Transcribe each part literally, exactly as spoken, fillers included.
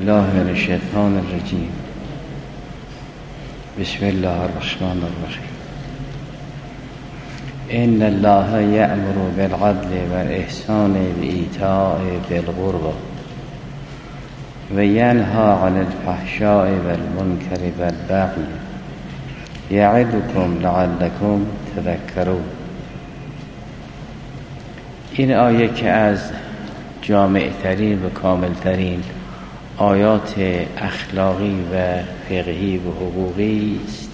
بالله من الشیطان الرجیم. بسم الله الرحمن الرحیم. ان الله یأمر بالعدل والإحسان وإیتاء ذی القربى وینهی عن الفحشاء والمنکر والبغی یعظکم لعلکم تذکرون. این آیه که از جامع ترین و کامل ترین آیات اخلاقی و فقهی و حقوقی است،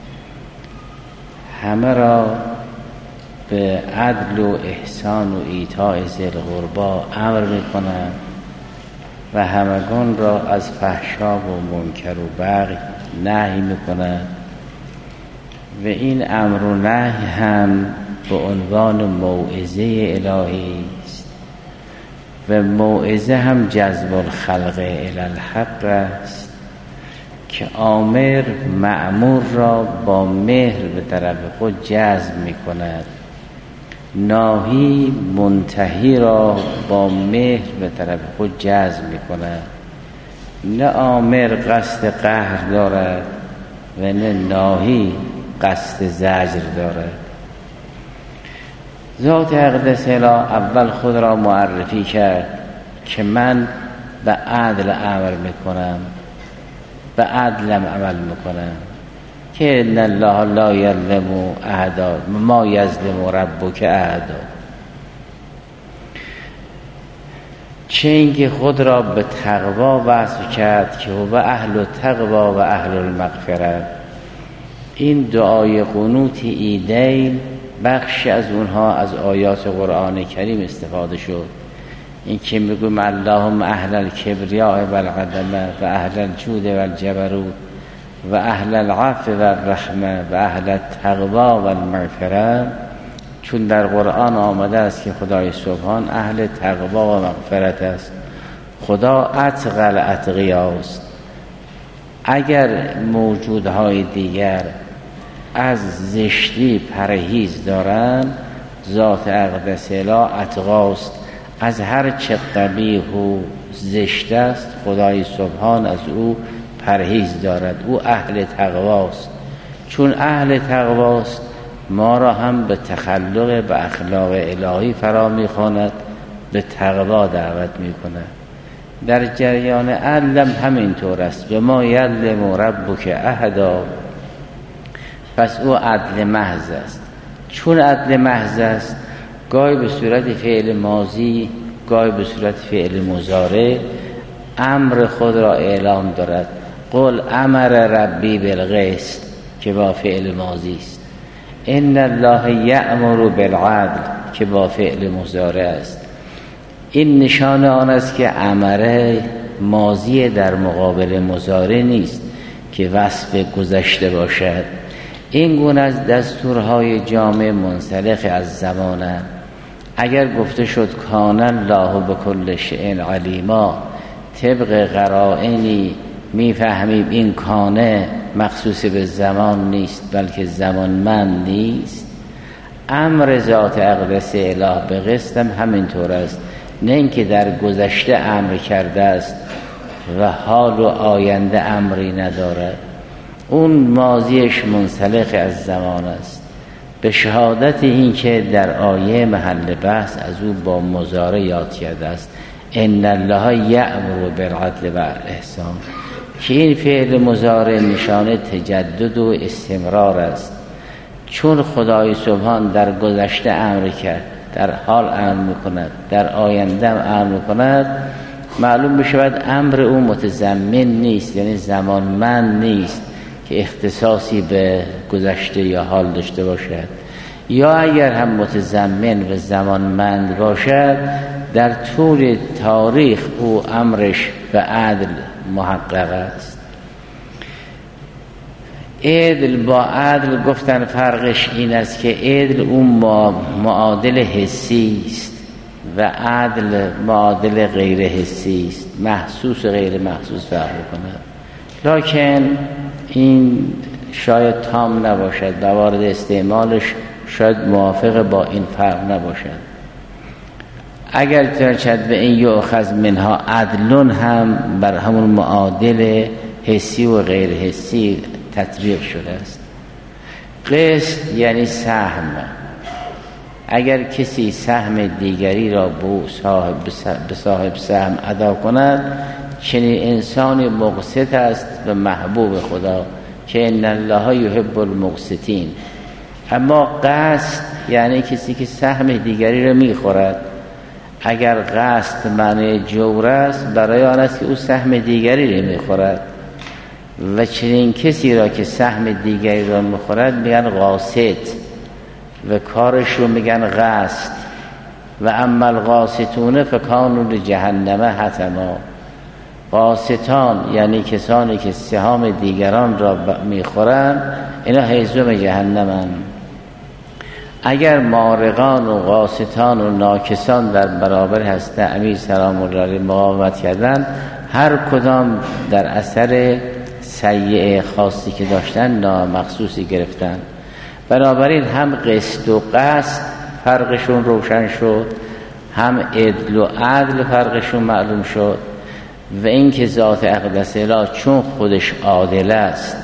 همه را به عدل و احسان و ایتاء ذی القربی امر می‌کند و همگان را از فحشا و منکر و بغی نهی می‌کند و این امر و نهی هم به عنوان موعظه الهی است و موعظه هم جذب الخلق الی الحق است که آمر مأمور را با مهر به طرف خود جذب می کند، ناهی منتهی را با مهر به طرف خود جذب می کند. نه آمر قصد قهر دارد و نه ناهی قصد زجر دارد. ذات اقدس اله اول خود را معرفی کرد که من به عدل امر میکنم، به عدلم عمل میکنم، که ان الله لا یظلم احدا ما یظلم ربک احدا. چه اینکه خود را به تقوا وصف کرد که هو اهل التقوا و اهل المغفرة. این دعای قنوت عیدین بخشی از اونها از آیات قرآن کریم استفاده شد. این که میگویم اللهم اهل الکبریاء و العظمه و اهل الجود و الجبروت و اهل العفو و الرحمه و اهل التقوا و المغفرة، چون در قرآن آمده است که خدای سبحان اهل تقوا و مغفرت است. خدا اتقى الاتقیاست. اگر موجودهای دیگر از زشتی پرهیز دارند، ذات اقدس اله اتقاست. از هر چه قبیح و زشت است خدای سبحان از او پرهیز دارد. او اهل تقواست. چون اهل تقواست ما را هم به تخلق به اخلاق الهی فرا می‌خواند، به تقوا دعوت می‌کند. در جریان عدل همینطور است. و ما یظلم ربک احدا، پس او عدل محض است. چون عدل محض است گاهی به صورت فعل ماضی، گاهی به صورت فعل مضارع امر خود را اعلام دارد. قل امر ربی بالقسط که با فعل ماضی است. ان الله یأمر بالعدل که با فعل مضارع است. این نشان آن است که امر ماضی در مقابل مضارع نیست که وصف گذشته باشد. این گونه از دستورهای جامع منسلخ از زمانه. اگر گفته شد کان الله بکل شیء علیما، طبق قرائنی میفهمیم این کانه مخصوص به زمان نیست بلکه زمانمند نیست. امر ذات اقدس اله به قسط هم همینطور است. نه اینکه در گذشته امر کرده است و حال و آینده امری ندارد. اون ماضیش منسلخ از زمان است. به شهادت این که در آیه محل بحث از او با مضارع یاد کرده است ان الله یأمر بالعدل و الاحسان، که این فعل مضارع نشانه تجدد و استمرار است. چون خدای سبحان در گذشته امر کرد، در حال امر میکند، در آینده امر میکند، معلوم بشود امر او متضمن نیست، یعنی زمانمند نیست که اختصاصی به گذشته یا حال داشته باشد. یا اگر هم متضمن و زمانمند باشد، در طول تاریخ او امرش به عدل محقق است. عدل با عدل گفتن فرقش این است که عدل اون معادل حسی است و عدل معادل غیر حسی است، محسوس و غیر محسوس فرق می‌کند. لکن این شاید تام نباشد، موارد استعمالش شاید موافق با این فرق نباشد. اگر ترچد به این یؤخذ منها عدلون هم بر همون معادل حسی و غیر حسی تطبیق شده است. قسط یعنی سهم. اگر کسی سهم دیگری را به صاحب سهم ادا کند، چنین انسان مقسط است و محبوب خدا که ان الله یحب المقسطین. اما قسط یعنی کسی که سهم دیگری را میخورد. اگر قسط معنی جور است، برای آن است که او سهم دیگری را میخورد، و چنین کسی را که سهم دیگری را میخورد میگن قاسط و کارش رو میگن قسط. و اما القاسطون فکانوا لجهنم حطما. قاسطان یعنی کسانی که سهام دیگران را میخورند، اینا هیزم جهنمن. اگر مارقان و قاسطان و ناکسان در برابر هست امیر سلام الله علیه مقاومت کردن، هر کدام در اثر سیئه خاصی که داشتن نامخصوصی گرفتن. بنابراین هم قسط و قسط فرقشون روشن شد، هم عدل و عدل فرقشون معلوم شد. و این که ذات اقدس اله چون خودش عادل است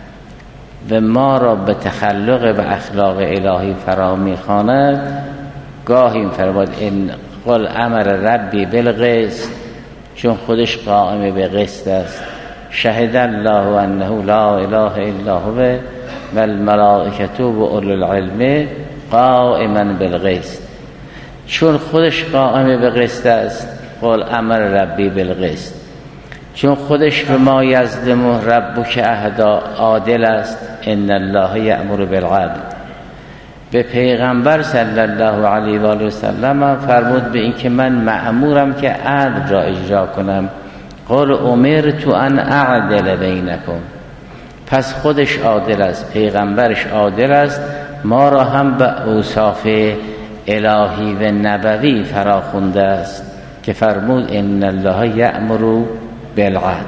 و ما را به تخلق و اخلاق الهی فرا می‌خواند، گاهی فرمود ان قل امر ربی بالقسط، چون خودش قائم به قسط است. شهد الله انه لا اله الا هو و الملائکه و اولو العلم قائما بالقسط. چون خودش قائم به قسط است، قل امر ربی بالقسط. چون خودش به ما یظلم ربک احدا عادل است، ان الله یأمر بالعدل. به پیغمبر صلی الله علیه و آله و سلم فرمود به این که من مأمورم که عدل را اجرا کنم. قل امرت ان اعدل بینکم. پس خودش عادل است، پیغمبرش عادل است، ما را هم به اوصاف الهی و نبوی فراخونده است که فرمود ان الله یأمر بالعدل.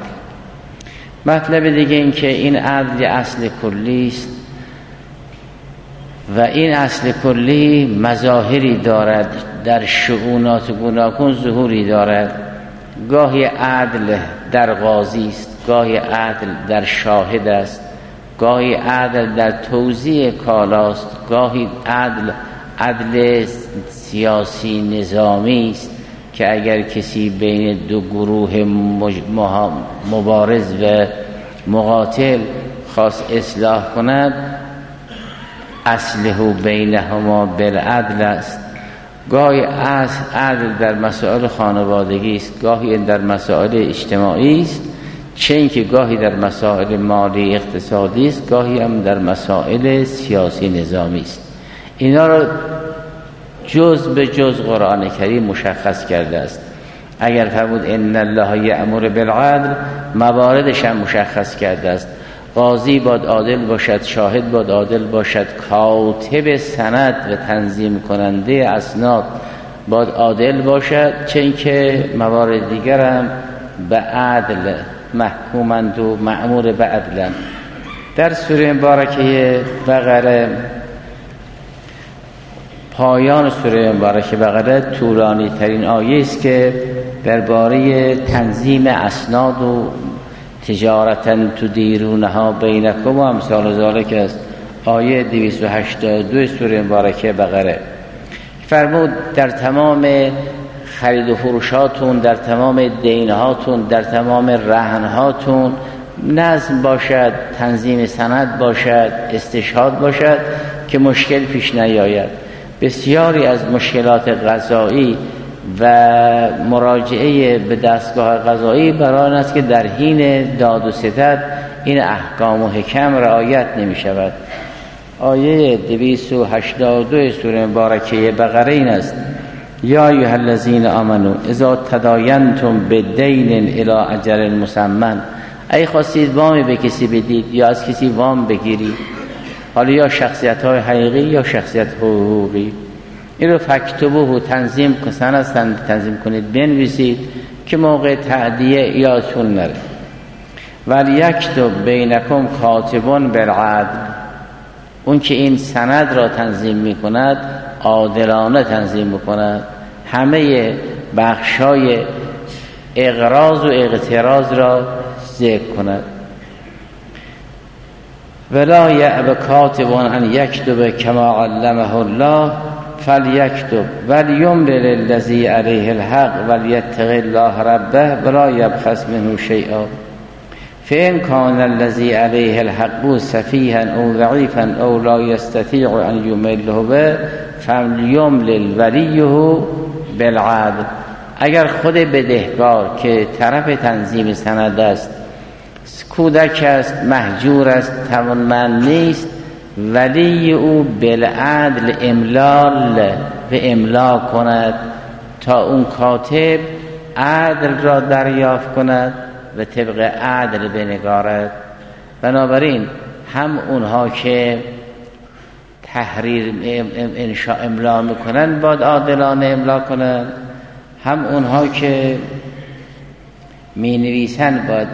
مطلب دیگه این که این عدل اصل کلی است و این اصل کلی مظاهری دارد، در شؤونات گوناگون ظهوری دارد. گاهی عدل در قاضی است، گاهی عدل در شاهد است، گاهی عدل در توزیع کالاست، گاهی عدل عدل سیاسی نظامی است که اگر کسی بین دو گروه مبارز و مقاتل خواست اصلاح کند، اصلح بینهما بالعدل است. گاهی عدل در مسائل خانوادگی است، گاهی در مسائل اجتماعی است، چون که گاهی در مسائل مالی اقتصادی است، گاهی هم در مسائل سیاسی نظامی است. اینا را جز به جز قرآن کریم مشخص کرده است. اگر فرمود ان الله یأمر بالعدل، مواردش هم مشخص کرده است. قاضی باید عادل باشد، شاهد باید عادل باشد، کاتب سند و تنظیم کننده اسناد باید عادل باشد، چون که موارد دیگر هم به عدل محکومند و مأمور به عدل. در سوره مبارکه بقره، پایان سوره مبارکه بقره طولانی ترین آیه است که درباره تنظیم اسناد و تجارتا تدیرونها بینکم و امثال ذالک است. آیه دویست و هشتاد و دو سوره مبارکه بقره فرمود در تمام خرید و فروشاتون، در تمام دینهاتون، در تمام رهنهاتون نظم باشد، تنظیم سند باشد، استشهاد باشد که مشکل پیش نیاید. بسیاری از مشکلات قضایی و مراجعه به دستگاه قضایی برای آن است که در حین داد و ستد این احکام و حکم رعایت نمی شود. آیه دویست و هشتاد و دو سوره مبارکه بقره این است: یا ایها الذین آمنوا اذا تداینتم بدین الی اجل مسمى. ای خواستید وامی به کسی بدید یا از کسی وام بگیرید، حالا یا شخصیت های حقیقی یا شخصیت حقوقی، این رو فکتبوه تنظیم کنید، تنظیم کنید، بنویسید که موقع تعدیه یادتون نره. ولی یکتب بینکم کاتبون بالعدل، اون که این سند را تنظیم می کند عادلانه تنظیم می کند. همه بخشای اغراض و اغتراض را ذکر کند. ولا یأب کاتب ان یکتب کما علمه الله فلیکتب ولیملل الذی علیه الحق ولیتق الله ربه ولا یبخس منه شیئا فإن كان الذي عليه الحق سفيها أو ضعيفا أو لا يستطيع أن يمله به فليملل وليه بالعدل. اگر خود بدهکار که طرف تنظیم سند است، کودک است، مهجور است، توانمند نیست، ولی او بالعدل املال و املا کند تا اون کاتب عدل را دریافت کند و طبق عدل بنگارد. بنابراین هم اونها که تحریر انشاء املا میکنن باید عادلانه املا کنن، هم اونها که می نویسن باید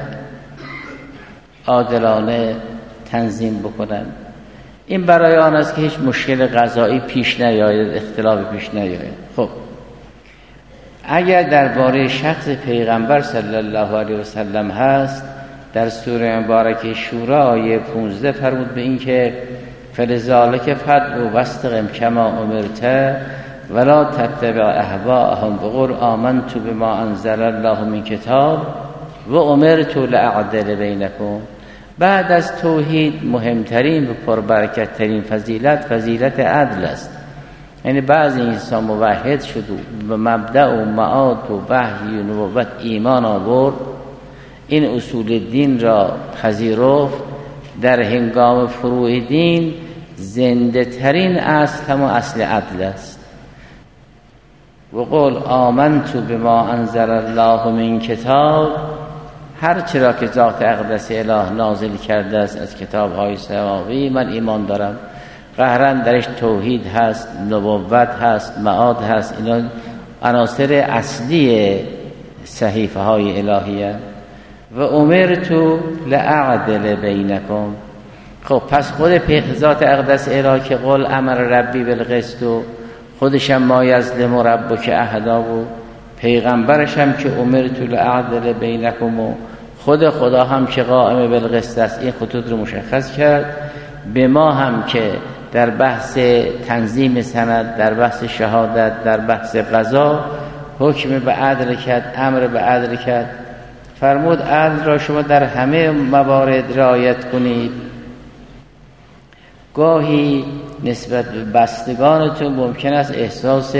عادلانه تنظیم بکنن. این برای آن است که هیچ مشکل قضایی پیش نیاید، اختلاف پیش نیاید. خب اگر درباره شخص پیغمبر صلی الله علیه و سلم هست، در سوره مبارکه شورا آیه پانزده فرمود به این که فلذالک فدع واستقم کما امرت ولا تتبع اهواءهم وقل آمنت بما انزل الله من کتاب و امرت لأعدل بینکم. بعد از توحید مهمترین و پربرکت ترین فضیلت فضیلت عدل است. یعنی بعضی انسان موحد شد و مبدأ و معاد و وحی و نبوت ایمان آورد، این اصول دین را پذیرفت، در هنگام فروع دین زنده ترین اصل هم اصل عدل است. و قل آمنت بما انزل الله من کتاب، هر چرا که ذات اقدس اله نازل کرده است از کتاب های سماوی من ایمان دارم. قهرا درش توحید هست، نبوت هست، معاد هست، اینا عناصر اصلی صحیفه های الهیه. و امرت لأعدل بینکم. خب پس خود ذات اقدس اله که قل امر ربی بالقسط و خودشم ما یظلم ربک احدا و پیغمبرش هم که امرت لأعدل بینکم و خود خدا هم که قائم بالقسط است، این خطوط رو مشخص کرد. به ما هم که در بحث تنظیم سند، در بحث شهادت، در بحث قضا حکم به عدل کرد، امر به عدل کرد. فرمود عدل را شما در همه موارد رعایت کنید. گاهی نسبت به بستگانتون ممکن است احساس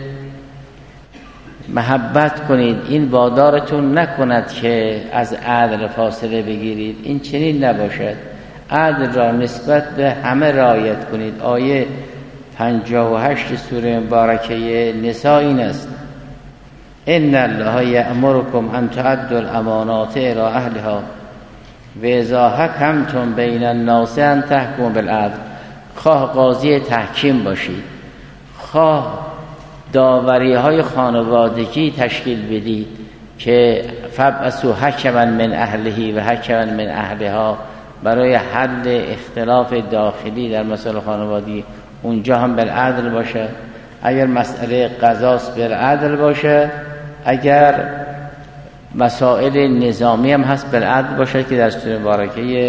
محبت کنید، این وادارتون نکند که از عدل فاصله بگیرید. این چنین نباشد. عدل را نسبت به همه رعایت کنید. آیه پنجاه و هشت سوره مبارکه نساء این است: ان الله یأمرکم ان تؤدوا الامانات الی اهلها و اذا حکمتم بین الناس ان تحکموا بالعدل. خواه قاضی تحکیم باشید، خواه داوری های خانوادگی تشکیل بدید که فبعثوا حکما من اهله و حکما من اهلها، برای حل اختلاف داخلی در مسائل خانوادگی اونجا هم بالعدل باشه. اگر مسئله قضاست بالعدل باشه، اگر مسائل نظامی هم هست بالعدل باشه که در سوره مبارکه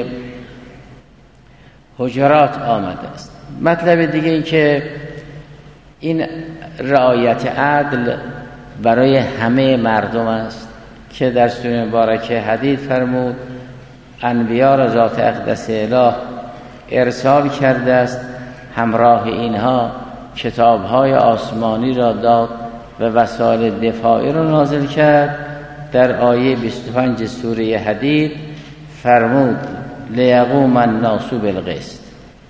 حجرات آمده است. مطلب دیگه این که این رعایت عدل برای همه مردم است که در سوره مبارکه حدید فرمود انبیا را ذات اقدس اله ارسال کرده است، همراه اینها کتاب‌های آسمانی را داد و وسایل دفاعی را نازل کرد. در آیه بیست و پنج سوره حدید فرمود لیقوم الناس بالقسط.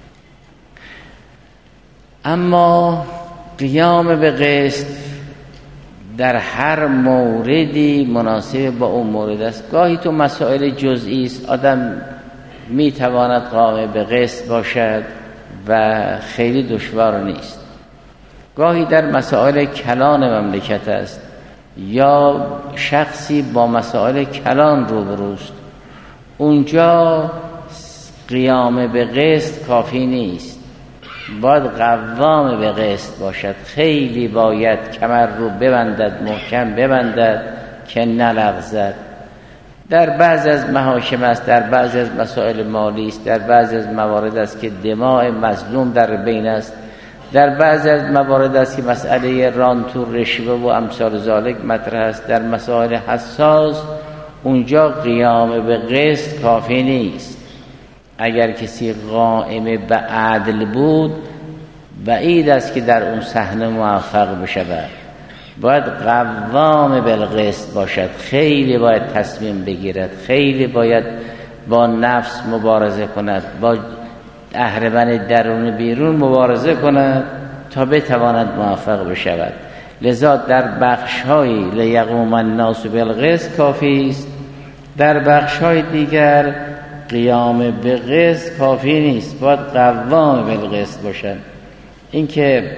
اما قیام به قسط در هر موردی مناسب با اون مورد است. گاهی تو مسائل جزئی است آدم میتواند قائم به قسط باشد و خیلی دشوار نیست. گاهی در مسائل کلان مملکت است یا شخصی با مسائل کلان روبروست، اونجا قیام به قسط کافی نیست. باید قوام به قسط باشد، خیلی باید کمر رو ببندد، محکم ببندد که نلغزد. در بعض از محاکم است، در بعض از مسائل مالی است، در بعض از موارد است که دماء مظلوم در بین است، در بعض از موارد است که مسئله رانتور، رشوه و امثال ذالک مطرح است. در مسائل حساس اونجا قیام به قسط کافی نیست. اگر کسی قائم به عدل بود بعید است که در اون صحنه موفق بشود. باید قوام بالقسط باشد، خیلی باید تصمیم بگیرد، خیلی باید با نفس مبارزه کند، با اهرمن درون بیرون مبارزه کند تا بتواند موفق بشود. لذا در بخش‌های لیقوم الناس بالقسط کافی است، در بخش‌های دیگر قیام به قسط کافی نیست، باید قوام بالقسط باشد. اینکه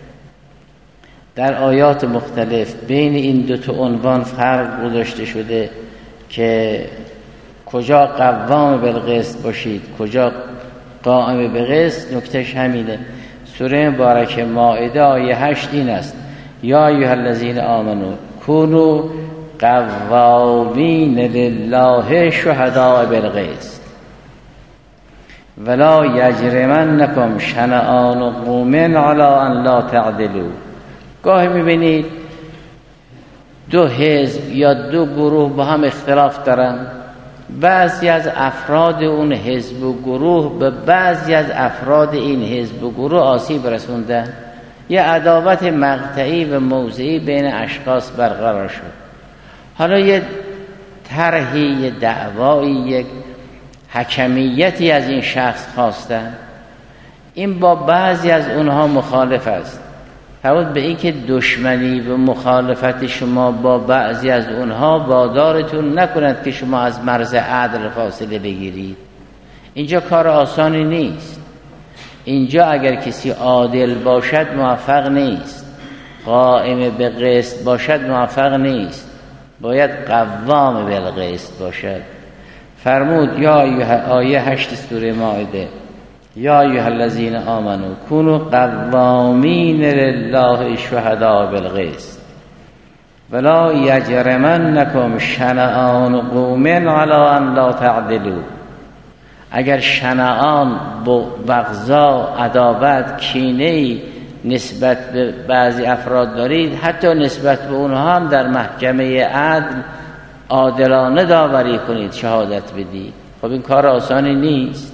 در آیات مختلف بین این دو تا عنوان فرق گذاشته شده که کجا قوام بالقسط باشید، کجا قائم به قسط، نکتهش همینه. سوره مبارکه مائده آیه هشت این است: یا ایها الذین آمنو کونوا قوامین لله شهداء بالقسط ولا یجرمنکم شنآن قوم علی ان لا تعدلوا. گاهی میبینید دو حزب یا دو گروه با هم اختلاف دارن، بعضی از افراد اون حزب و گروه به بعضی از افراد این حزب و گروه آسیب رسوندن، یه عداوت مقطعی و موضعی بین اشخاص برقرار شد. حالا یه طرحی، یه دعوایی، یک حکمیتی از این شخص خواستن، این با بعضی از اونها مخالف است. فرمود به این که دشمنی و مخالفت شما با بعضی از اونها وادارتون نکند که شما از مرز عدل فاصله بگیرید. اینجا کار آسانی نیست. اینجا اگر کسی عادل باشد موفق نیست، قائم به قسط باشد موفق نیست، باید قوام بالقسط باشد. فرمود یا آیه هشت سوره مائده: یا ایها الذین آمنو کونوا قوامین لله شهداء بالقسط ولا یجرمنکم شنآن قوم علی ان لا تعدلوا. اگر شنآن، بغضا، عداوت، کینه نسبت به بعضی افراد دارید، حتی نسبت به اونها هم در محکمه عدل عادلانه داوری کنید، شهادت بدید. خب این کار آسانی نیست.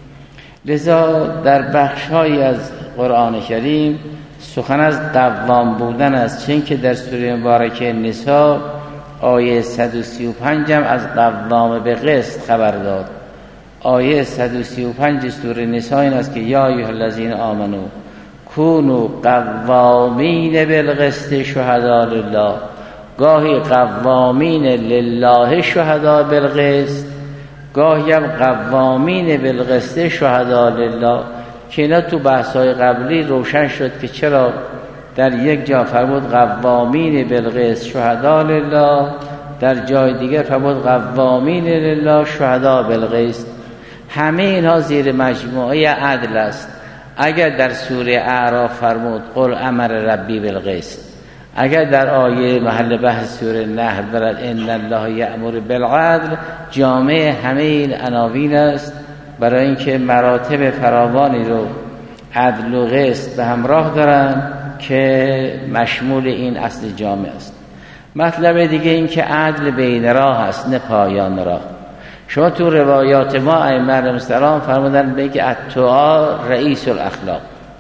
لذا در بخش‌هایی از قرآن کریم سخن از قوام بودن است، چون که در سوره مبارکه نساء آیه صد و سی و پنج هم از قوام به قسط خبر داد. آیه صد و سی و پنج سوره نساء این است که یا ایها الذین آمنو کونوا قوامین بالقسط شهداء لله. گاهی قوامین لله شهداء بالقسط، گاهی هم قوامین بالقسط شهداء لله، که اینا تو بحث‌های قبلی روشن شد که چرا در یک جا فرمود قوامین بالقسط شهداء لله، در جای دیگر فرمود قوامین لله شهداء بالقسط. همه اینها زیر مجموعه عدل است. اگر در سوره اعراف فرمود قل امر ربی بالقسط، اگر در آیه محل بحث سوره نحل برد ان الله یأمر بالعدل، جامع همه این عناوین است، برای اینکه مراتب فراوانی رو عدل و قسط به همراه دارن که مشمول این اصل جامع است. مطلب دیگه این که عدل بین راه است، نه پایان راه. شما تو روایات ما ائمه علیهم السلام فرمودن به اینکه التقی رئیس الاخلاق،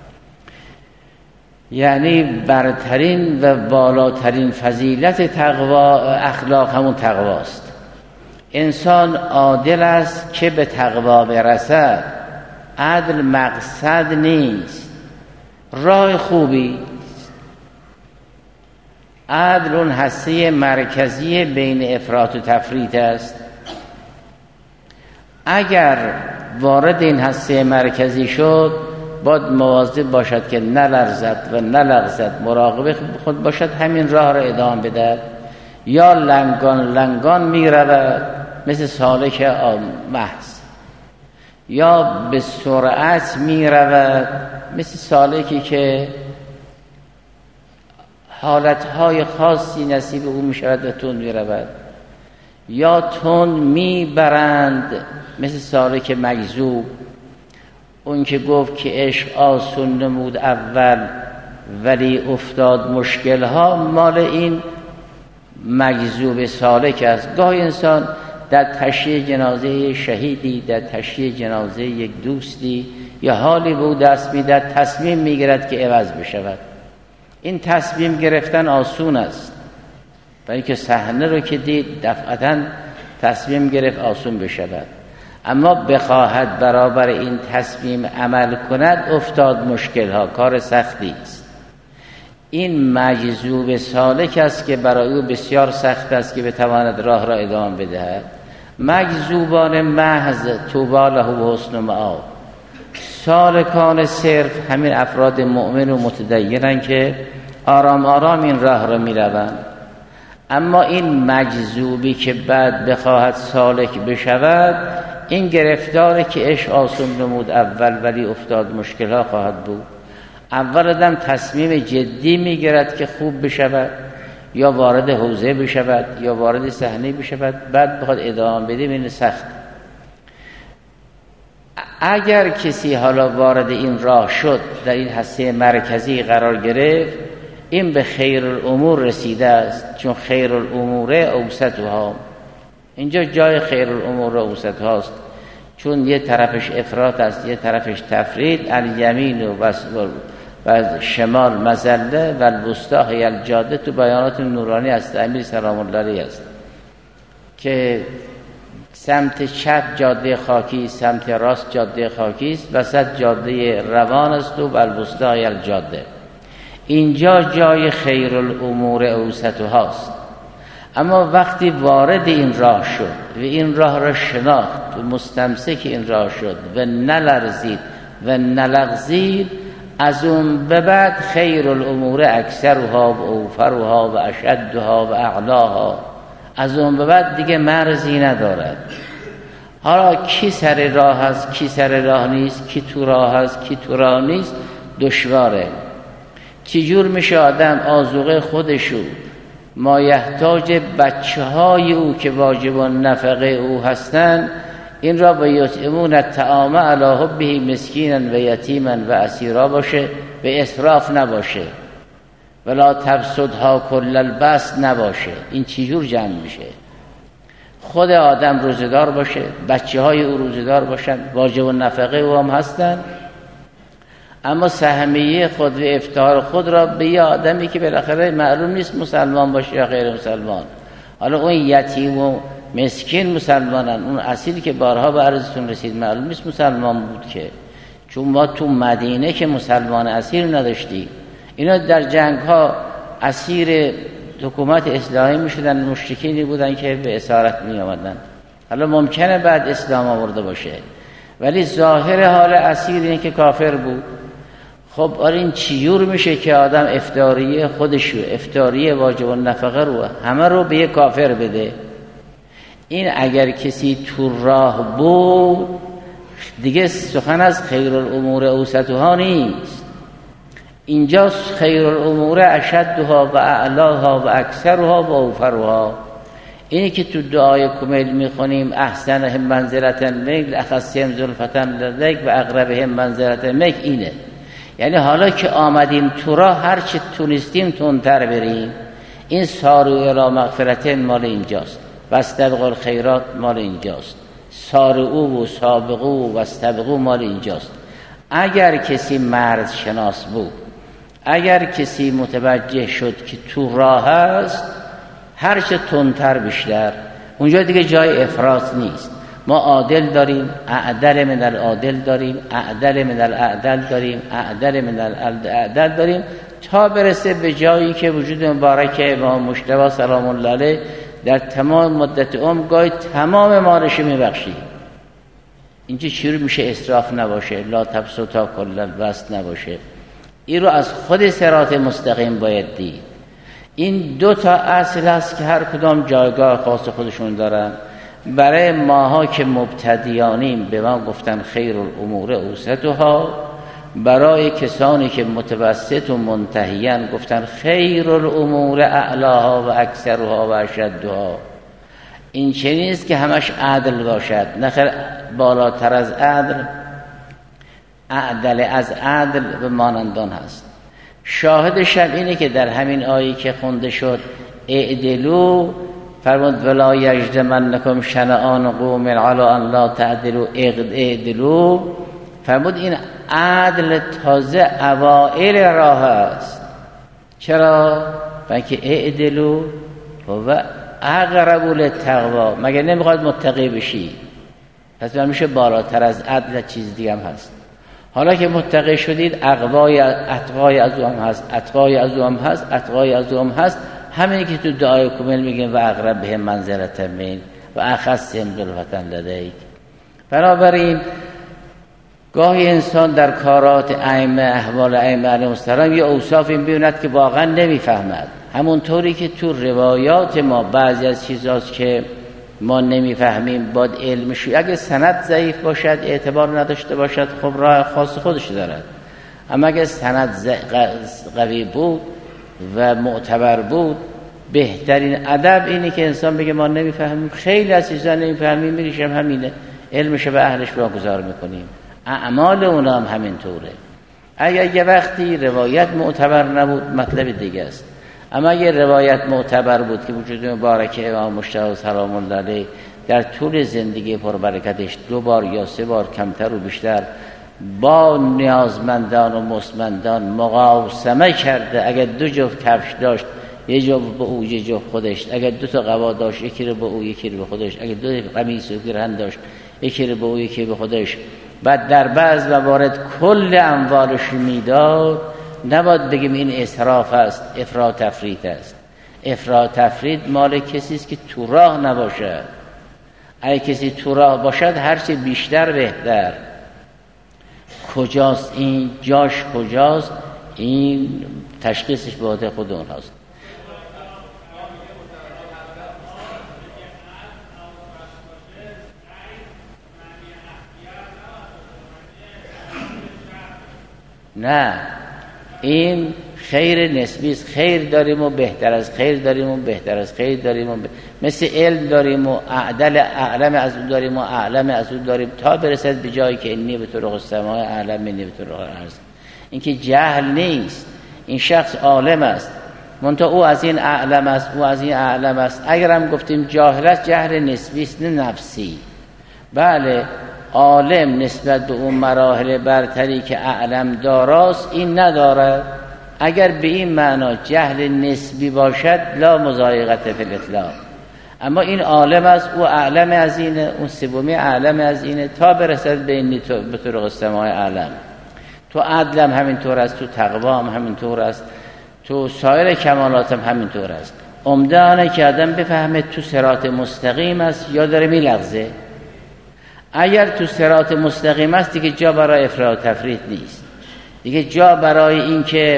یعنی برترین و بالاترین فضیلت تقوا اخلاق همون تقواست. انسان عادل است که به تقوا برسد. عدل مقصد نیست، راه خوبی. عدل اون هسته مرکزی بین افراط و تفریط است. اگر وارد این هسته مرکزی شد باید مواظب باشد که نلرزد و نلغزد، مراقب خود باشد، همین راه را ادامه بدهد، یا لنگان لنگان می رود مثل سالک محض، یا به سرعت می رود، مثل سالکی که حالتهای خاصی نصیب او می شود و تند می رود، یا تند می برند مثل سالک مجذوب. اون که گفت که عشق آسون نمود اول ولی افتاد مشکل ها، مال این مجذوب سالک است. گاهی انسان در تشییع جنازه شهیدی، در تشییع جنازه یک دوستی یا حالی به او دست میدهد، تصمیم میگیرد که عوض بشود. این تصمیم گرفتن آسون است، برای که صحنه رو که دید دفعتاً تصمیم گرفت آسون بشود، اما بخواهد برابر این تصمیم عمل کند افتاد مشکل ها، کار سختی است. این مجذوب سالک است که برای او بسیار سخت است که بتواند راه را ادامه بدهد. مجذوبان محض طوبی له و حسن مآب. سالکان صرف همین افراد مؤمن و متدینند که آرام آرام این راه را می روند. اما این مجذوبی که بعد بخواهد سالک بشود، این گرفتاره که عشق آسون نمود اول ولی افتاد مشکل‌ها خواهد بود. اول آدم تصمیم جدی میگیرد که خوب بشود یا وارد حوزه بشود یا وارد صحنه بشود، بعد بخواد ادامه بده این سخت. اگر کسی حالا وارد این راه شد، در این هسته مرکزی قرار گرفت، این به خیر الامور رسیده است، چون خیر الامور اوسطها. اینجا جای خیر الامور اوسطها است، چون یه طرفش افراط است یه طرفش تفرید. الیمین و و شمال مزله و الوسطا هی الجاده تو بیانات نورانی است امیر سلام الله علیه است که سمت چپ جاده خاکی، سمت راست جاده خاکی است، وسط جاده روان است و الوسطا هی الجاده. اینجا جای خیر الامور اوسطها است. اما وقتی وارد این راه شد و این راه را شناخت و مستمسک این راه شد و نلرزید و نلغزید، از اون به بعد خیر الامور اکثرها و اوفرها و اشدها و اعلاها. از اون به بعد دیگه مرزی ندارد. حالا کی سر راه هست کی سر راه نیست، کی تو راه هست کی تو راه نیست، دشواره. چجور میشه آدم آذوقه خودشو، مایحتاج بچه های او که واجب نفقه او هستند، این را به یطعمون الطعام علی حبه مسکینا و یتیما و اسیرا باشه، به اسراف نباشه، ولا تبسطها کل البسط نباشه. این چجور جمع میشه؟ خود آدم روزدار باشه، بچه های او روزدار باشن، واجب نفقه او هم هستن، اما سهمیه خود و افطار خود را به یه آدمی که بالاخره معلوم نیست مسلمان باشه یا غیر مسلمان. حالا اون یتیم و مسکین مسلمانن، اون اسیری که بارها به عرضتون رسید معلوم نیست مسلمان بود که، چون ما تو مدینه که مسلمان اسیر نداشتیم. اینا در جنگ ها اسیر حکومت اسلامی می شدن، مشرکینی بودن که به اسارت می آمدن. حالا ممکنه بعد اسلام آورده باشه، ولی ظاهر حال اسیر اینه که کافر بود. خب آره این چیور میشه که آدم افطاریه خودشو، افطاریه واجب النفقه رو همه رو به یه کافر بده؟ این اگر کسی تو راه بود دیگه سخن از خیر الامور اوسطها نیست. اینجا خیر الامور اشدها و اعلاها و اکثرها و اوفرها. اینی که تو دعای کمیل میخونیم احسنهم منزلتن مک اخصهم زلفتن لدیک و اقربهم منزلتن مک، اینه. یعنی حالا که آمدیم تو راه هر چه تونستیم تندتر بریم. این سارو الی مغفرتن مال اینجاست و استبقوا الخیرات مال اینجاست، سارعو و سابقو و استبقوا مال اینجاست. اگر کسی مرد شناس بود، اگر کسی متوجه شد که تو راه است، هر چه تندتر بیشتر. اونجا دیگه جای افراط نیست. ما عادل داریم، اعدل من العادل داریم، اعدل من الاعدل داریم، اعدل من الاعدل داریم، تا برسه به جایی که وجود مبارک امام مجتبی سلام الله علیه در تمام مدت عمر گاهی تمام مالش میبخشید. اینجا چیزی میشه اسراف نباشه، لا تبسطا کل البسط نباشه. این رو از خود صراط مستقیم باید دید. این دو تا اصل هست که هر کدام جایگاه خاص خودشون دارن برای ماها که مبتدیانیم به ما گفتن خیر الامور اوسطها، برای کسانی که متوسط و منتهیان گفتن خیر الامور اعلاها و اکثرها و اشدها. این چه نیست که همش عدل باشد، نخیر، بالاتر از عدل، اعدل از عدل و مانندان هست. شاهدش هم اینه که در همین آیه که خونده شد اعدلو فرمود ولا یجرمنکم شنآن قوم علی ان لا تعدلوا اعدلو، فرمود این عدل تازه اوائل راه است. چرا؟ بلکه اعدلو و اقرب للتقوا، مگه نمیخواد متقی بشی؟ پس میشه بالاتر از عدل چیز دیگه هم هست. حالا که متقی شدید اقوای اتقای از او هم هست، اتقای از او هم هست، اتقای از او هم هست. همینی که تو دعای کامل میگن و اقرب بهم منزلة من و اخصهم زلفة لدیک. بنابراین گاهی انسان در کارات ائمه، احوال ائمه علیهم السلام یه اوصافی میبیند که واقعا نمیفهمد. همونطوری که تو روایات ما بعضی از چیزاست که ما نمیفهمیم باید علمش، اگه سند ضعیف باشد اعتبار نداشته باشد، خب راه خاص خودش دارد. اما اگه سند قوی بود و معتبر بود، بهترین ادب اینه که انسان بگه ما نمیفهمیم، خیلی از چیزا نمیفهمیم، میریشم همینه، علمش به اهلش واگذار میکنیم. اعمال اونا هم همینطوره. اگر یه وقتی روایت معتبر نبود مطلب دیگه است، اما اگه روایت معتبر بود که وجود مبارک امام مجتبی سلام الله علیه در طول زندگی پربرکتش دو بار یا سه بار کمتر و بیشتر با نیازمندان و مستمندان مقاسمه کرده، اگر دو جفت کفش داشت یه جفت به او، یه جفت خودش، اگر دو تا قبا داشت یکی رو به او یکی رو به خودش، اگر دو قمیص و پیرهن داشت یکی رو به او یکی به خودش. بعد در بعض موارد کل اموالش میداد. نباید بگیم این اسراف است، افراط تفریط است. افراط تفریط مال کسی است که تو راه نباشد. اگه کسی تو راه باشد هرچی بیشتر بهتر. کجاست این؟ جاش کجاست؟ این تشخیصش به عهده خود اونهاست. نه، این خیر نسبی است. خیر داریم و بهتر از خیر داریم و بهتر از خیر داریم و ب... مثل علم داریم و اعدل اعلم از اون داریم و اعلم از اون داریم تا برسد به جایی که اینی به طرق السماء اعلم منی به طرق الارض. این که جهل نیست، این شخص عالم است، منتها او از این اعلم است، او از این اعلم است. اگرم گفتیم جاهل است، جهل نسبی است نه نفسی. بله، عالم نسبت به اون مراحل برتری که اعلم داراست این ندارد. اگر به این معنا جهل نسبی باشد لا مضایقت فی الاطلاق. اما این عالم است، او اعلم از اینه، اون سومی اعلم از اینه تا برسد به این به طرق السماء اعلم. تو عدلم همینطور است، تو تقوا هم همینطور است، تو سایر کمالات هم همینطور است. عمده آنه که آدم بفهمه تو صراط مستقیم است یا داره میلغزه. اگر تو صراط مستقیم است دیگه جا برای افراط تفریط نیست، دیگه جا برای این که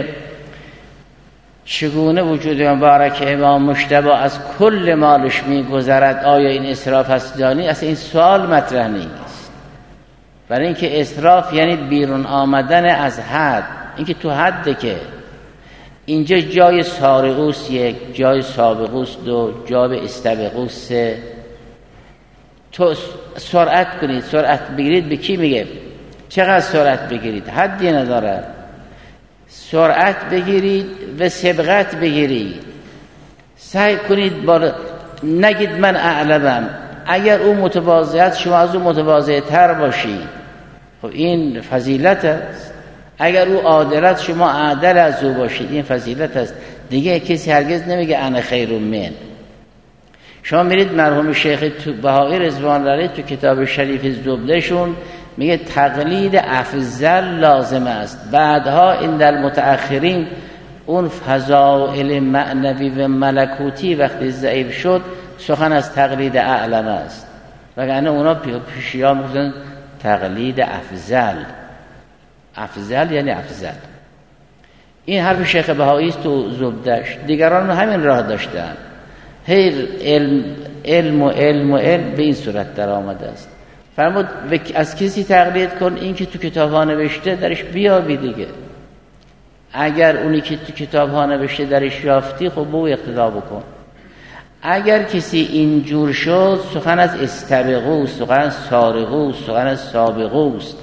چگونه وجود مبارک امام مجتبی از کل مالش میگذرد آیا این اسراف است یا نه، اصلا این سوال مطرح نیست. برای اینکه اسراف یعنی بیرون آمدن از حد، اینکه تو حده که اینجا جای سارقوس یک، جای سابقوس دو، جای استبقوس سه. تو سرعت کنید، سرعت بگیرید، به کی میگه چقدر سرعت بگیرید؟ حدی نداره. سرعت بگیرید و سبقت بگیرید، سعی کنید بالا نگید من اعلمم. اگر او متواضع شما از او متواضع تر باشید، خب این فضیلت است. اگر او عادلت شما عادل از او باشید، این فضیلت است. دیگه کسی هرگز نمیگه انا خیر من. شما میرید مرحوم شیخ بهایی رضوان الله علیه تو کتاب شریف زبدهشون میگه تقلید افضل لازم است. بعدها این در متأخرین اون فضائل معنوی و ملکوتی وقتی ضعیف شد سخن از تقلید اعلم است، وگرنه اونا پیشیا میگن تقلید افضل. افضل یعنی افضل. این حرف شیخ بهایی است تو زبدهش. دیگران همین راه داشتن. هی علم علم و علم و علم به این صورت در آمده است. فرمود از کسی تقلید کن این که تو کتاب ها نوشته درش بیابی دیگه. اگر اونی که تو کتاب ها نوشته درش یافتی خب به او اقتدا بکن. اگر کسی اینجور شد سخن از استبقو، سخن از سارقو، سخن از سابقو است،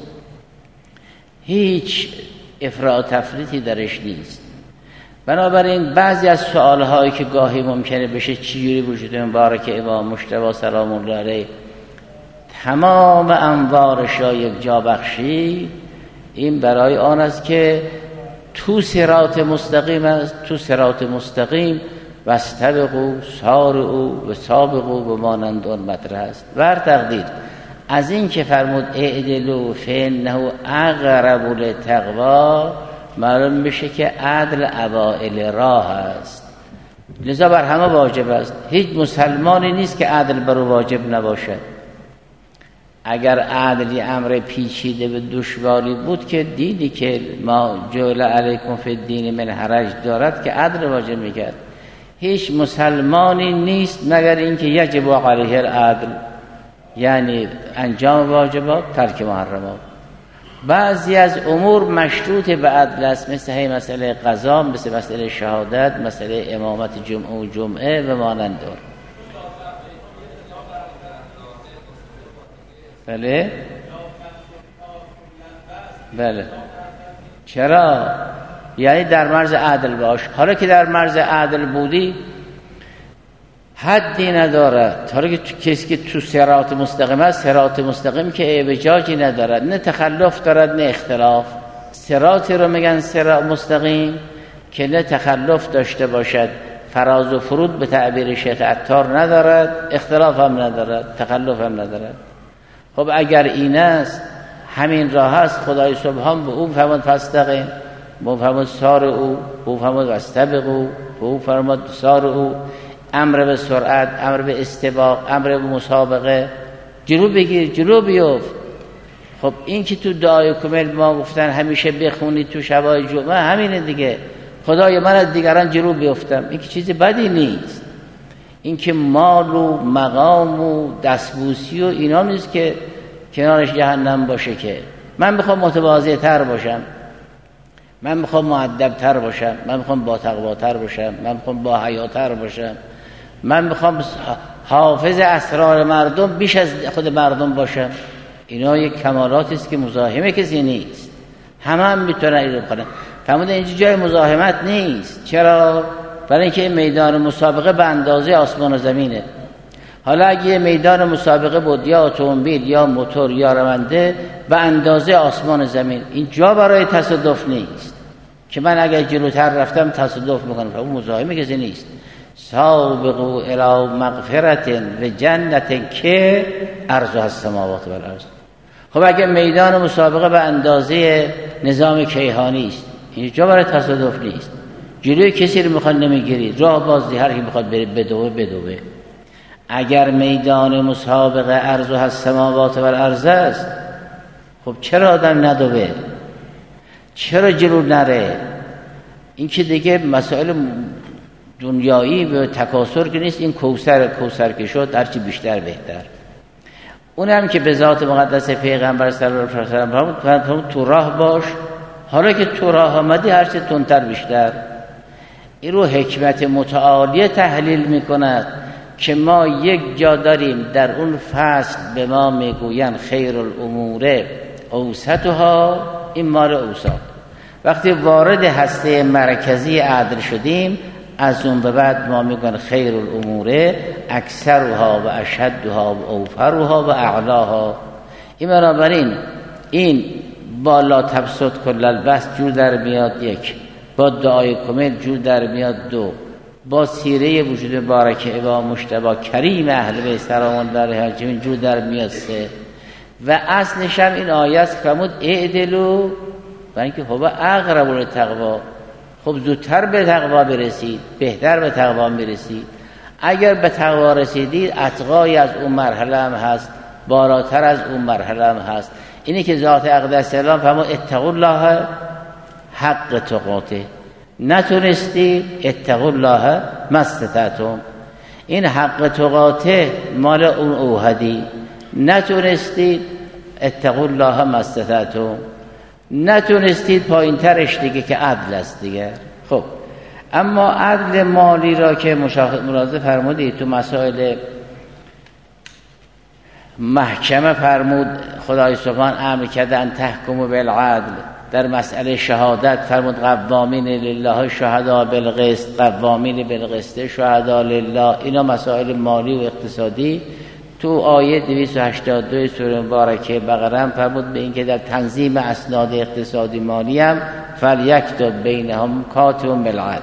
هیچ افراط تفریطی درش نیست. بنابراین بعضی از سوالهایی که گاهی ممکنه بشه چجوری وجود مبارک امام مجتبی سلام الله علیه تمام انوارش را یک جا بخشی، این برای آن است که تو صراط مستقیم است، تو صراط مستقیم و استبقوا سارعوا و سابقوا و مانند آن مطرح است. ور تقدیر از این که فرمود اعدلوا فانه اقرب للتقوی معلوم میشه که عدل اوائل راه است، لذا بر همه واجب است. هیچ مسلمانی نیست که عدل بر او واجب نباشد. اگر عدلی امر پیچیده به دشواری بود که دیدی که ما جعل علیکم فی الدین من حرج دارد که عدل واجب میکرد. هیچ مسلمانی نیست مگر اینکه یجب علیه العدل، یعنی انجام واجبات ترک محرمات. بعضی از امور مشروط به عدل است، مثل هی مسئله قضا، مثل مسئله شهادت، مسئله امامت جمعه و جمعه و مانند آن. بله بله چرا؟ یعنی در مرز عدل باش. حالا که در مرز عدل بودی حدی نداره. حالا که کسی که تو صراط مستقیم است، صراط مستقیم که اعوجاجی ندارد، نه تخلف دارد نه اختلاف. صراطی رو میگن صراط مستقیم که نه تخلف داشته باشد، فراز و فرود به تعبیر شیخ عطار ندارد، اختلاف هم ندارد، تخلف هم ندارد. خب اگر این است همین راه است. خدای سبحان به او فرمود فاستقیم، به او فرمود سار او، به او فرمود واستبقوا، به او فرمود سار او. امر به سرعت، امر به استباق، امر به مسابقه، جلو بگیر، جلو بیفت. خب این که تو دعای کمیل ما گفتن همیشه بخونید تو شبای جمعه، همینه دیگه. خدای من از دیگران جلو بیفتم، این که چیز بدی نیست. این که مال و مقام و دستبوسی و اینا نیست که کنارش جهنم باشه. که من میخوام متواضع تر باشم، من میخوام مؤدب تر باشم، من میخوام با تقوا تر باشم، من میخوام با حیا تر باشم، من میخوام حافظ اسرار مردم بیش از خود مردم باشم. اینا یک کمالاتی است که مزاحم کسی نیست، همه هم میتونن اینو بکنن. فرموده اینجا جای مزاحمت نیست. چرا؟ برای اینکه میدان مسابقه به اندازه آسمان و زمینه. حالا اگه میدان مسابقه بود یا اتومبیل یا موتور یا راننده، به اندازه آسمان و زمین، این جا برای تصادف نیست که من اگر جلوتر رفتم تصادف میکنم. اون مزاحم کسی نیست. سابقوا الی مغفرت و جنت که عرضها السماوات و الارض. خب اگه میدان مسابقه به اندازه نظام کیهانی است، این جا برای تصادف نیست. جلوی کسی رو میخواد نمیگیرید، راه بازی، هر کی میخواد بره بدوه بدوه. اگر میدان مسابقه عرضها السماوات و الارض است، خب چرا آدم ندوه؟ چرا جلو نره؟ این که دیگه مسائل دنیایی به تکاسر که نیست. این کوثر کوثر که شد هرچی بیشتر بهتر. اون هم که به ذات مقدس پیغمبر صلی الله علیه و سلم تو راه باش. حالا که تو راه آمدی هرچی تندتر بیشتر. این رو حکمت متعالیه تحلیل میکند که ما یک جا داریم در اون فصل به ما میگوین خیر الامور اوسطها، این مال اوسط. وقتی وارد هسته مرکزی عدل شدیم، از اون به بعد ما میگن خیر الامور اکثرها و اشدها و اوفرها و اعلاها. این بنابراین این بالا تبسط کل البس جور در میاد یک، با دعای کمیل جور در میاد دو، با سیره وجود مبارک امام مجتبی کریم اهل بیت سلام الله علیهم جور در میاد سه. و اصلش هم این آیه است که فرمود اعدلوا، برای اینکه خب اقرب للتقوا، خب زودتر به تقوا برسید، بهتر به تقوا برسید. اگر به تقوا رسیدید اتقای از اون مرحله هم هست، بالاتر از اون مرحله هم هست. اینی که ذات اقدس سلام فرمود اتقوا الله حق تقاته، نتونستی اتقوا الله ما استطعتم. این حق تقاته مال اون اوهدی، نتونستید اتقوا الله ما استطعتم، نتونستید پایین ترش دیگه که عدل است دیگه. خب اما عدل مالی را که ملاحظه فرمودید تو مسائل محکمه فرمود خدای سبحان امر کرده ان تحکموا بالعدل، در مسئله شهادت فرمود قوامین لله شهدا بالقسط، قوامین بالقسط شهدا لله. اینا مسائل مالی و اقتصادی. تو آیه دویست و هشتاد و دو سوره مبارکه بقره هم فرمود به این که در تنظیم اسناد اقتصادی مالی هم فلیکتب بینهم کاتب بالعدل.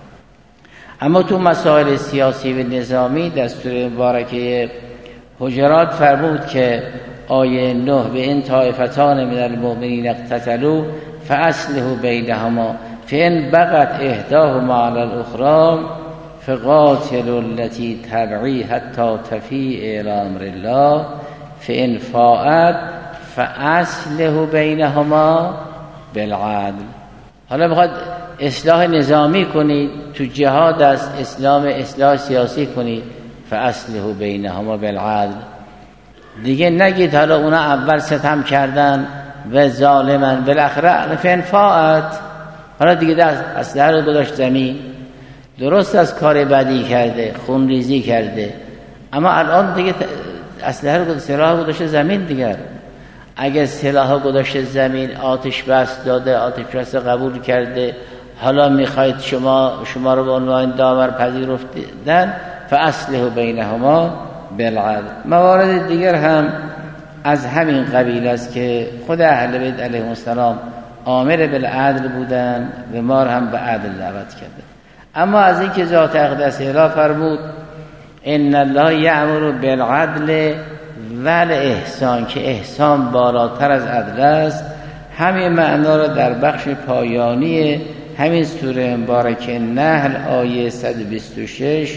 اما تو مسائل سیاسی و نظامی در سوره مبارکه حجرات فرمود که آیه نه به این طائفتان من المؤمنین اقتتلوا فاصلحوا بینهما فان بغت احداهما علی الاخرى فقاتلوا التي تبغي حتى تفیء الی امر الله فان فاءت فاصلحوا بینهما بالعدل. حالا میخواد اصلاح نظامی کنید، تو جهاد است، اسلام اصلاح سیاسی کنید، فاصلحوا بینهما بالعدل. دیگه نگید حالا اونا اول ستم کردن و ظالمن بالاخره فان فاءت، حالا دیگه دست اسلحه رو گذاشت زمین، درست از کار بدی کرده، خونریزی کرده، اما الان دیگه اسلحه رو سلاح گذاشته زمین دیگر. اگر سلاح گذاشته زمین، آتش بس داده، آتش بس قبول کرده، حالا میخواید شما شما رو به عنوان داور پذیرفتن، فاصلحوا بینهما بالعدل. موارد دیگر هم از همین قبیل است که خود اهل بیت علیهم السلام آمر بالعدل بودن و ما هم به عدل دعوت کرده. اما از این که ذات اقدس اله فرمود ان الله یأمر بالعدل و الاحسان، که احسان بالاتر از عدل است، همین معنا را در بخش پایانی همین سوره مبارکه نحل آیه صد و بیست و شش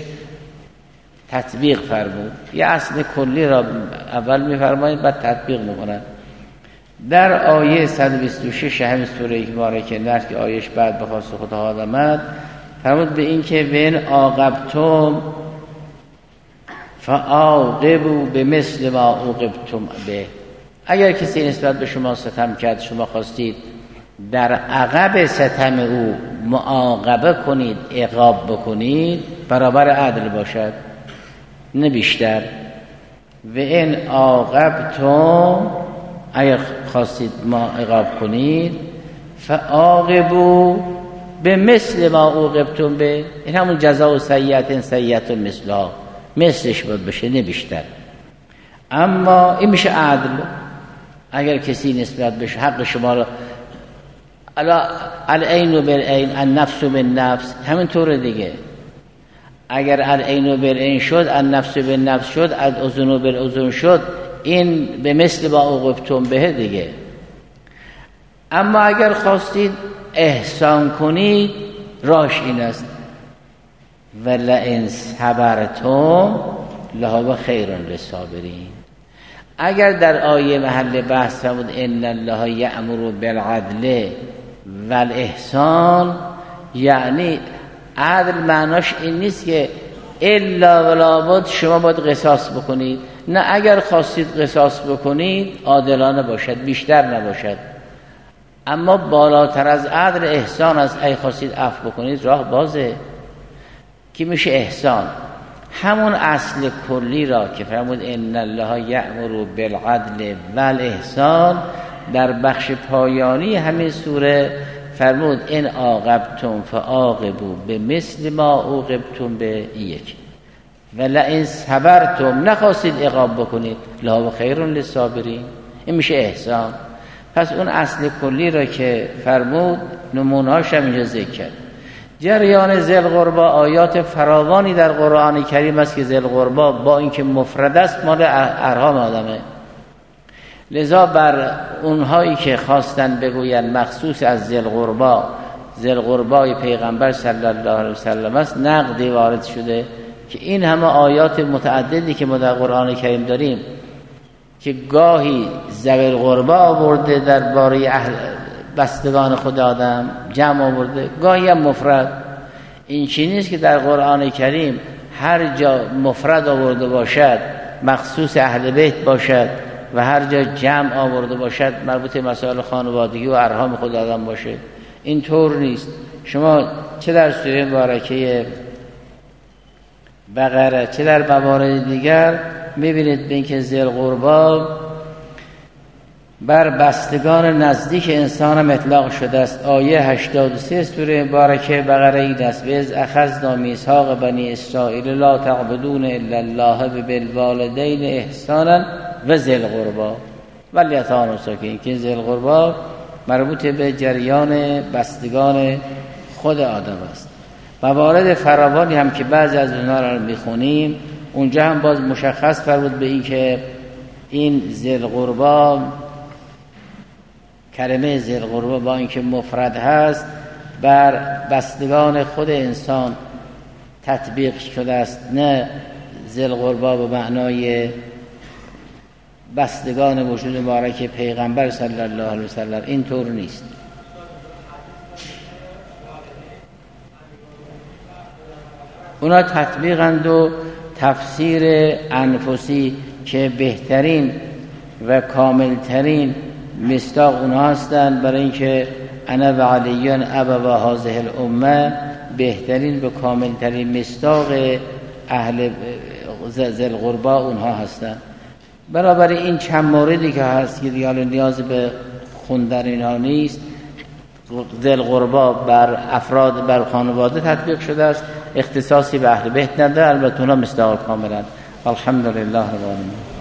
تطبیق فرمود. یه اصل کلی را اول میفرمایید بعد تطبیق میکنند. در آیه صد و بیست و شش همین سوره مبارکه نحل که آیهش بعد به خاص خدا آمد فرمود به این که بین عاقبتم فعاقبوا بمثل ما عوقبتم به، اگر کسی نسبت به شما ستم کرد، شما خواستید در عقب ستم او معاقبه کنید، عقاب بکنید، برابر عدل باشد نه بیشتر. و این عاقبتم، اگر خواستید ما عقاب کنید، فعاقبوا به مثل ما عوقبتم به، این همون جزاء و سیئت سیئت مثلها، مثلش باید بشه نه بیشتر. اما این میشه عدل. اگر کسی نسبت بشه حق شما را العین بالعین النفس بالنفس، همین طور دیگه، اگر العین بالعین شد، النفس بالنفس شد، الاذن بالاذن شد، این به مثل ما عوقبتم به دیگه. اما اگر خواستید احسان کنید، راش این است ولئن صبرتم لهو خیر للصابرین. اگر در آیه محل بحث فرمود ان الله یأمر بالعدل والاحسان، یعنی عدل معناش این نیست که الا ولا بد شما باید قصاص بکنید، نه، اگر خواستید قصاص بکنید عادلانه باشد، بیشتر نباشد. اما بالاتر از عدل احسان است، اگه خواستید عفو بکنید راه بازه که میشه احسان. همون اصل کلی را که فرمود ان الله یأمر بالعدل والاحسان، در بخش پایانی همین سوره فرمود ان عاقبتم فعاقبوا بمثل ما عوقبتم به، یک. ولئن صبرتم، نخواستید عقاب بکنید، لهو خیر للصابرین، این میشه احسان. پس اون اصل کلی را که فرمود نمونه‌هاش هم اینجا ذکر کرد. جریان ذی القربا، آیات فراوانی در قرآن کریم است که ذی القربا با اینکه مفرد است مال ارحام آدمه، لذا بر اونهایی که خواستن بگوین مخصوص از ذی القربا، ذی القربای پیغمبر صلی الله علیه وسلم است، نقدی وارد شده که این همه آیات متعددی که ما در قرآن کریم داریم که گاهی ذوی القربا آورده درباره اهل بستگان خود آدم جمع آورده، گاهی هم مفرد. این چیزی نیست که در قرآن کریم هر جا مفرد آورده باشد مخصوص اهل بیت باشد و هر جا جمع آورده باشد مربوط به مسائل خانوادگی و ارحام خود آدم باشه. این طور نیست. شما چه در سوره مبارکه بقره چه در موارد دیگر میبینید به اینکه ذی القربا بر بستگان نزدیک انسان هم اطلاق شده است. آیه هشتاد و سه سوره مبارکه بقره این است: و اذ اخذنا میثاق بنی اسرائیل لا تعبدون الا الله و بالوالدین احسانا و ذی القربا و الیتامی والمساکین. که ذی القربا مربوط به جریان بستگان خود آدم است. موارد فراوانی هم که بعضی از اونها رو میخونیم اونجا هم باز مشخص فرمود به این که این ذی القربا، کلمه ذی القربا با اینکه مفرد هست بر بستگان خود انسان تطبیق شده است، نه ذی القربا به معنای بستگان وجود مبارک پیغمبر صلی الله علیه وسلم. این طور نیست. اونا تطبیقند و تفسیر انفسی که بهترین و کاملترین مصداق اونها هستند، برای اینکه انا و علیان ابوا هذه الامه بهترین و کاملترین مصداق اهل ذی القربا اونها هستند. برابر این چند موردی که هست که دیگه نیاز به خوندن اینها نیست. ذی القربا بر افراد بر خانواده تطبیق شده است، اختصاصی به اهل بیت نداره، البته اونا مصداق کاملند. الحمدلله رب العالمین.